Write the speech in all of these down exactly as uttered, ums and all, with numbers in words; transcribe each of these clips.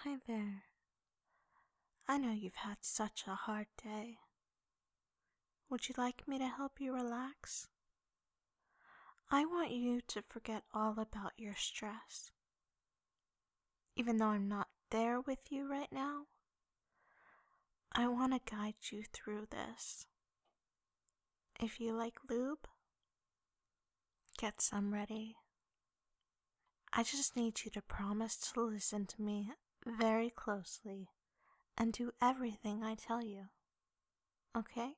Hi there. I know you've had such a hard day. Would you like me to help you relax? I want you to forget all about your stress. Even though I'm not there with you right now, I want to guide you through this. If you like lube, get some ready. I just need you to promise to listen to me very closely and do everything I tell you. Okay?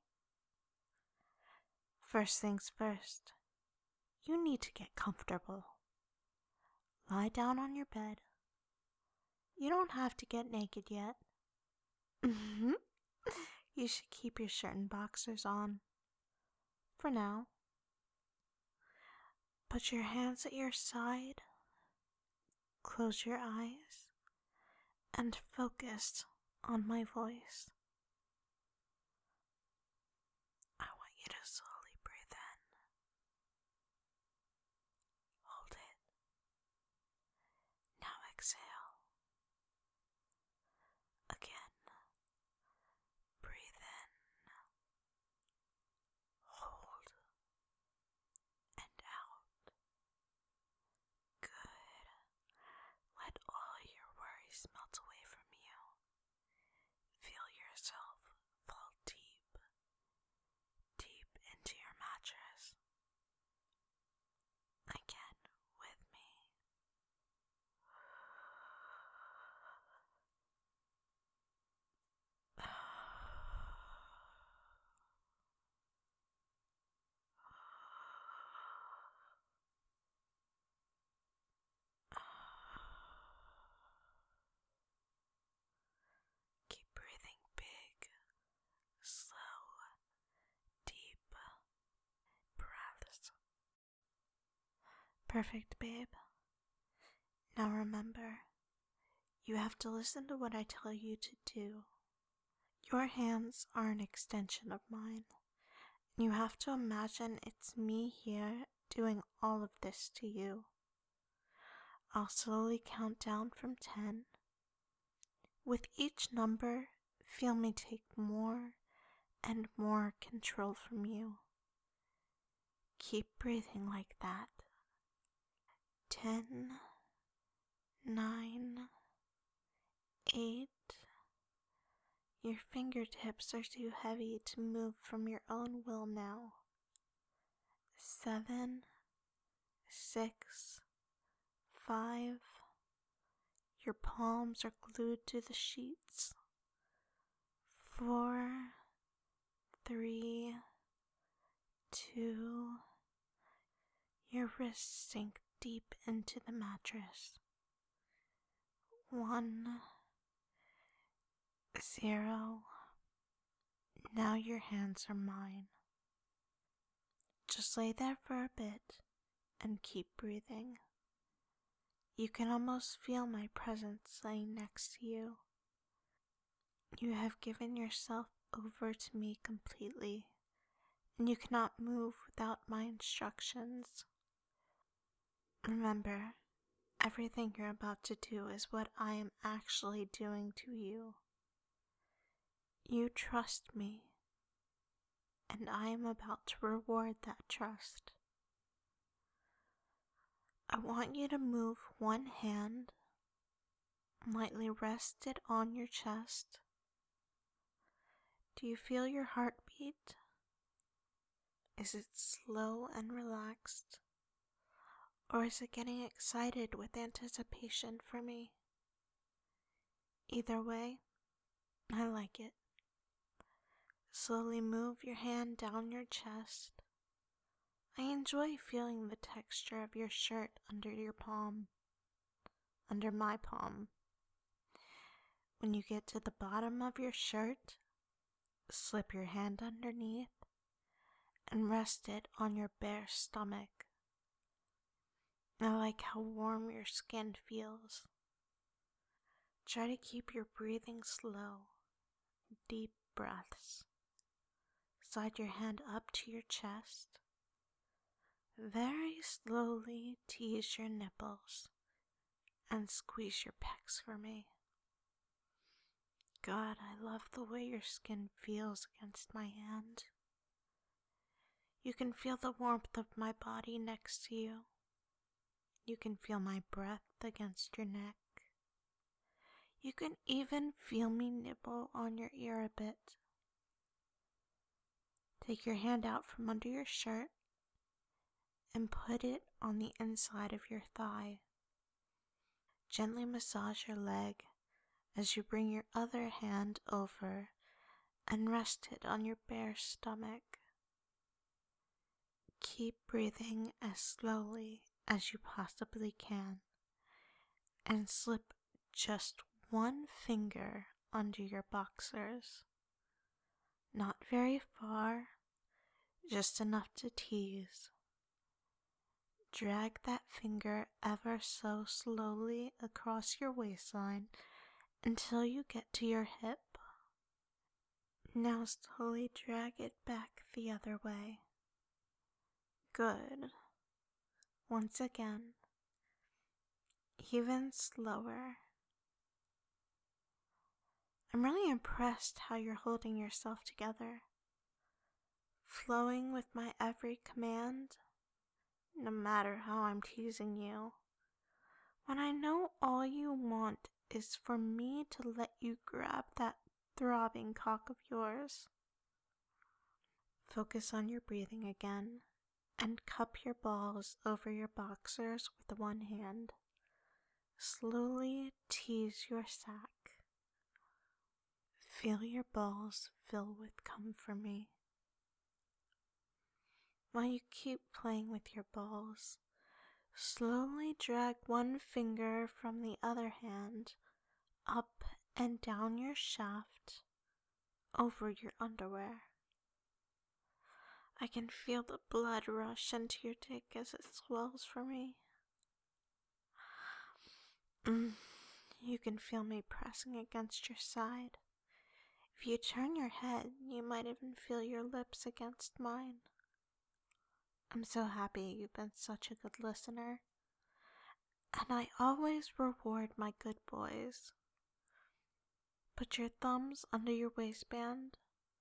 First things first, you need to get comfortable. Lie down on your bed. You don't have to get naked yet. You should keep your shirt and boxers on. For now. Put your hands at your side. Close your eyes. And focus on my voice. I want you to slowly breathe in. Hold it. Now exhale. Again. Breathe in. Hold. And out. Good. Let all your worries melt away from you. Feel yourself fall deep, deep into your mattress. Again with me. Keep breathing big, slow, deep breaths. Perfect, babe. Now remember, you have to listen to what I tell you to do. Your hands are an extension of mine. You have to imagine it's me here doing all of this to you. I'll slowly count down from ten. With each number, feel me take more and more control from you. Keep breathing like that. Ten, nine, eight. Your fingertips are too heavy to move from your own will now. Seven, six, five. Your palms are glued to the sheets. Four, three, two. Your wrists sink deep into the mattress. One, zero. Now your hands are mine. Just lay there for a bit and keep breathing. You can almost feel my presence laying next to you. You have given yourself over to me completely, and you cannot move without my instructions. Remember, everything you're about to do is what I am actually doing to you. You trust me, and I am about to reward that trust. I want you to move one hand, lightly rest it on your chest. Do you feel your heartbeat? Is it slow and relaxed? Or is it getting excited with anticipation for me? Either way, I like it. Slowly move your hand down your chest. I enjoy feeling the texture of your shirt under your palm, under my palm. When you get to the bottom of your shirt, slip your hand underneath and rest it on your bare stomach. I like how warm your skin feels. Try to keep your breathing slow, deep breaths. Slide your hand up to your chest. Very slowly tease your nipples and squeeze your pecs for me. God, I love the way your skin feels against my hand. You can feel the warmth of my body next to you. You can feel my breath against your neck. You can even feel me nibble on your ear a bit. Take your hand out from under your shirt and put it on the inside of your thigh. Gently massage your leg as you bring your other hand over and rest it on your bare stomach. Keep breathing as slowly as you possibly can and slip just one finger under your boxers. Not very far, just enough to tease. Drag that finger ever so slowly across your waistline until you get to your hip. Now slowly drag it back the other way. Good. Once again. Even slower. I'm really impressed how you're holding yourself together, flowing with my every command, no matter how I'm teasing you, when I know all you want is for me to let you grab that throbbing cock of yours. Focus on your breathing again, and cup your balls over your boxers with one hand. Slowly tease your sack. Feel your balls fill with cum for me. While you keep playing with your balls, slowly drag one finger from the other hand up and down your shaft over your underwear. I can feel the blood rush into your dick as it swells for me. Mm, you can feel me pressing against your side. If you turn your head, you might even feel your lips against mine. I'm so happy you've been such a good listener, and I always reward my good boys. Put your thumbs under your waistband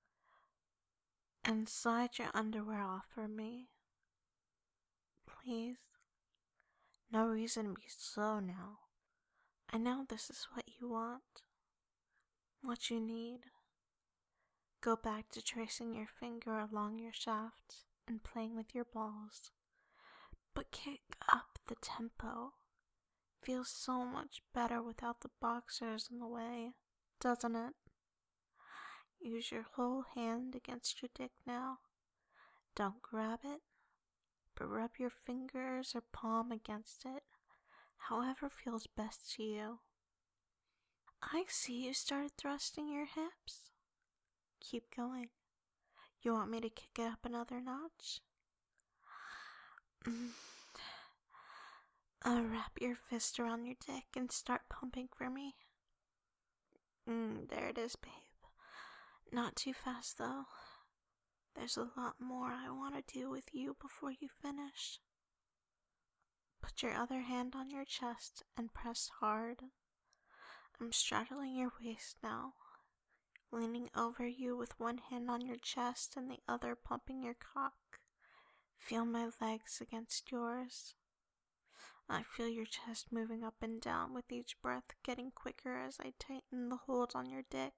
and slide your underwear off for me. Please. No reason to be slow now. I know this is what you want, what you need. Go back to tracing your finger along your shaft and playing with your balls. But kick up the tempo. Feels so much better without the boxers in the way, doesn't it? Use your whole hand against your dick now. Don't grab it, but rub your fingers or palm against it, however feels best to you. I see you started thrusting your hips. Keep going. You want me to kick it up another notch? Uh, wrap your fist around your dick and start pumping for me. Mm, there it is, babe. Not too fast, though. There's a lot more I want to do with you before you finish. Put your other hand on your chest and press hard. I'm straddling your waist now, leaning over you with one hand on your chest and the other pumping your cock. Feel my legs against yours. I feel your chest moving up and down with each breath getting quicker as I tighten the hold on your dick.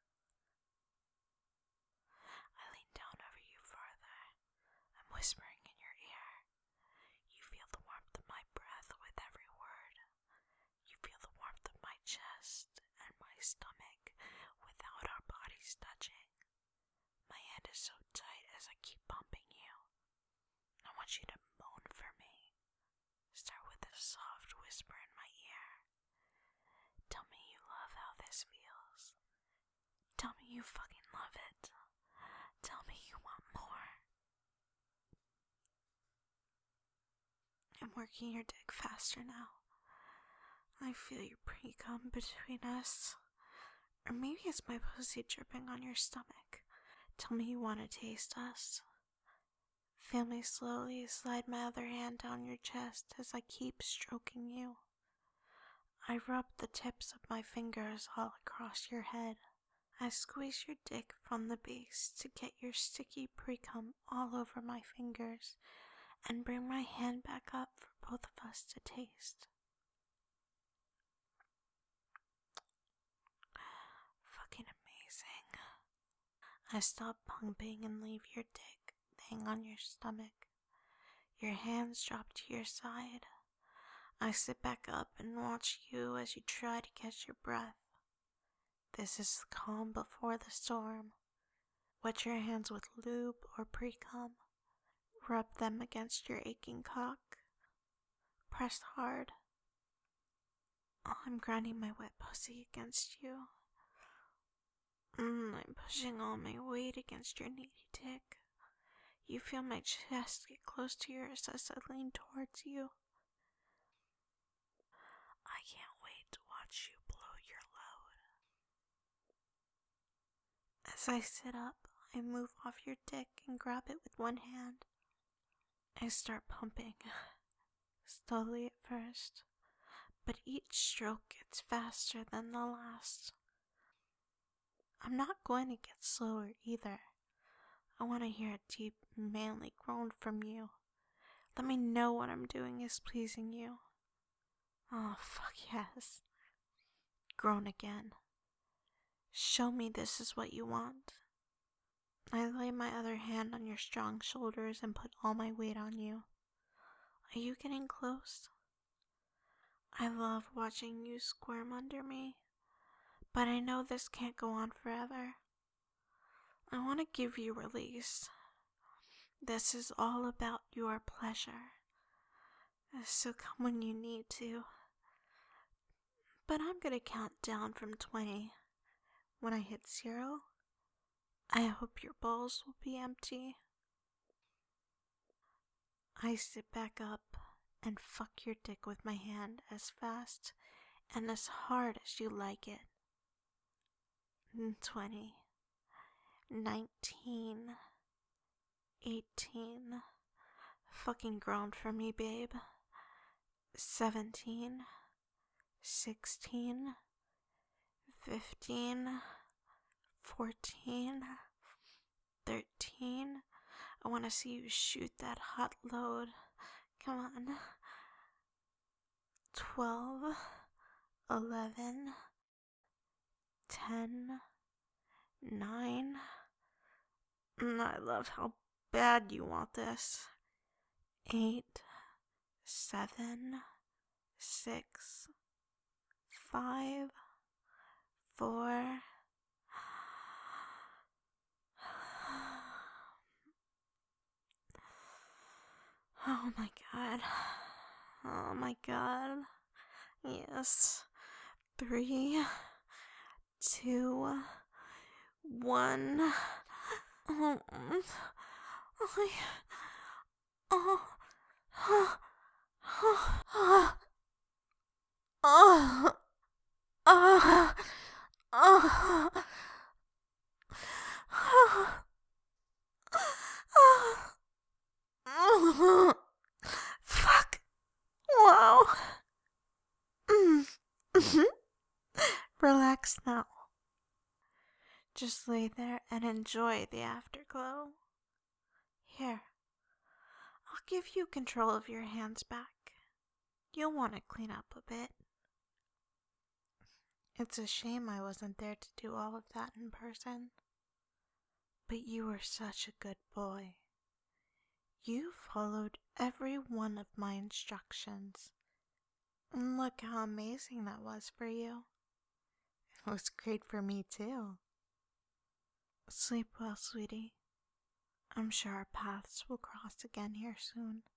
I lean down over you farther. I'm whispering in your ear. You feel the warmth of my breath with every word. You feel the warmth of my chest and my stomach without our bodies touching. My hand is so tight as I keep pumping you. I want you to moan for me. Start with a soft whisper in my ear. Tell me you love how this feels. Tell me you fucking love it. Tell me you want more. I'm working your dick faster now. I feel your pre-cum between us. Or maybe it's my pussy dripping on your stomach. Tell me you want to taste us. Feel me slowly slide my other hand down your chest as I keep stroking you. I rub the tips of my fingers all across your head, I squeeze your dick from the base to get your sticky pre-cum all over my fingers and bring my hand back up for both of us to taste. Fucking amazing. I stop pumping and leave your dick hang on your stomach. Your hands drop to your side. I sit back up and watch you as you try to catch your breath. This is the calm before the storm. Wet your hands with lube or pre-cum. Rub them against your aching cock. Press hard. Oh, I'm grinding my wet pussy against you. Mm, I'm pushing all my weight against your needy dick. You feel my chest get close to yours as I lean towards you. I can't wait to watch you blow your load. As I sit up, I move off your dick and grab it with one hand. I start pumping, slowly at first, but each stroke gets faster than the last. I'm not going to get slower either. I want to hear a deep, manly groan from you. Let me know what I'm doing is pleasing you. Oh, fuck yes. Groan again. Show me this is what you want. I lay my other hand on your strong shoulders and put all my weight on you. Are you getting close? I love watching you squirm under me, but I know this can't go on forever. I want to give you release. This is all about your pleasure, so come when you need to. But I'm gonna count down from twenty. When I hit zero, I hope your balls will be empty. I sit back up and fuck your dick with my hand as fast and as hard as you like it. twenty, nineteen, eighteen, fucking groan for me, babe. seventeen, sixteen, fifteen, fourteen, thirteen. I want to see you shoot that hot load. Come on. twelve, eleven, ten, nine. I love how bad you want this. eight, seven, six, five, four. Oh my god. Oh my god. Yes. Three, two, one. Oh, oh, oh, oh, oh, oh, oh, oh, oh, oh. Fuck. Wow. Mm. Relax now. Just lay there and enjoy the afterglow. Here, I'll give you control of your hands back. You'll want to clean up a bit. It's a shame I wasn't there to do all of that in person. But you were such a good boy. You followed every one of my instructions. And look how amazing that was for you. It was great for me too. Sleep well, sweetie. I'm sure our paths will cross again here soon.